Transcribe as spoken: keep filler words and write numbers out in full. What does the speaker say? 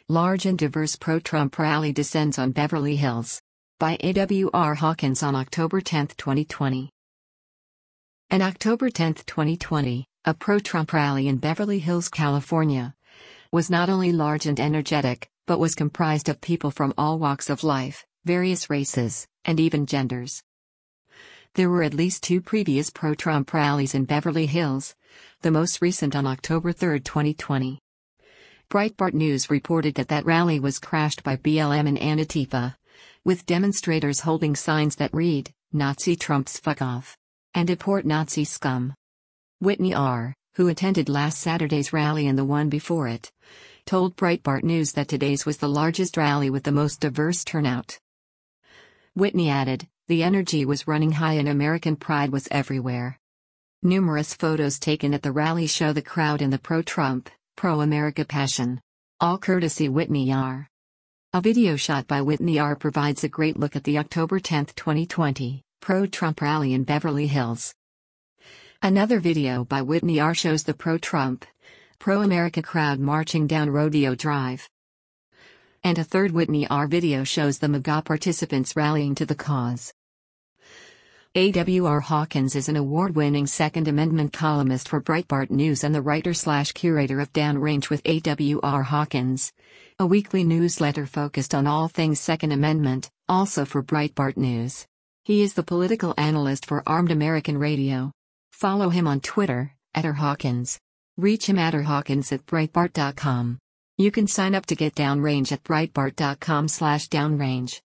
Large and diverse pro-Trump rally descends on Beverly Hills. By A W R Hawkins on October tenth, twenty twenty. On October tenth, twenty twenty, a pro-Trump rally in Beverly Hills, California, was not only large and energetic, but was comprised of people from all walks of life, various races, and even genders. There were at least two previous pro-Trump rallies in Beverly Hills, the most recent on October third, twenty twenty. Breitbart News reported that that rally was crashed by B L M and Antifa, with demonstrators holding signs that read, "Nazi Trumps fuck off," and "Deport Nazi scum." Whitney R., who attended last Saturday's rally and the one before it, told Breitbart News that today's was the largest rally with the most diverse turnout. Whitney added, "The energy was running high and American pride was everywhere." Numerous photos taken at the rally show the crowd in the pro-Trump, pro-America passion. All courtesy Whitney R. A video shot by Whitney R. provides a great look at the October tenth, twenty twenty, pro-Trump rally in Beverly Hills. Another video by Whitney R. shows the pro-Trump, pro-America crowd marching down Rodeo Drive. And a third Whitney R. video shows the MAGA participants rallying to the cause. A W R Hawkins is an award-winning Second Amendment columnist for Breitbart News and the writer-slash-curator of Downrange with A W R Hawkins, a weekly newsletter focused on all things Second Amendment, also for Breitbart News. He is the political analyst for Armed American Radio. Follow him on Twitter, at R Hawkins. Reach him at r hawkins at breitbart dot com. You can sign up to get Downrange at breitbart dot com slash downrange.